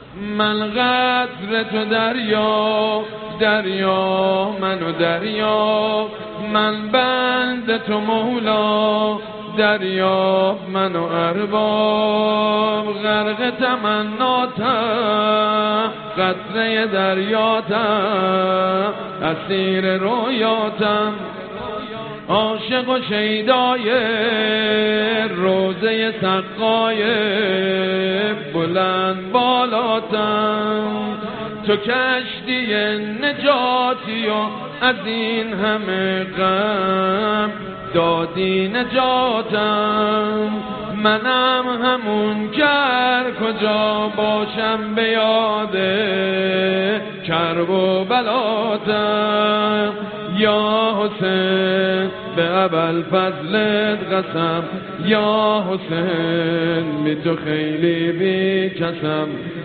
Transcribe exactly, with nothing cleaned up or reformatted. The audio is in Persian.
من قدر تو دریا، دریا منو دریا، من بند تو مولا، دریا منو ارباب. غرق تمناتم، قطره دریاتم، اسیر رویاتم، عاشق و شیدای روزه سقای بلند بالاتم. تو کشتی نجاتی و از این همه غم دادی نجاتم. منم همون کر کجا باشم به یاد کرب و بلاتم. یا حسین به ابوالفضلت قسم، یا حسین بی تو خیلی بی کسم.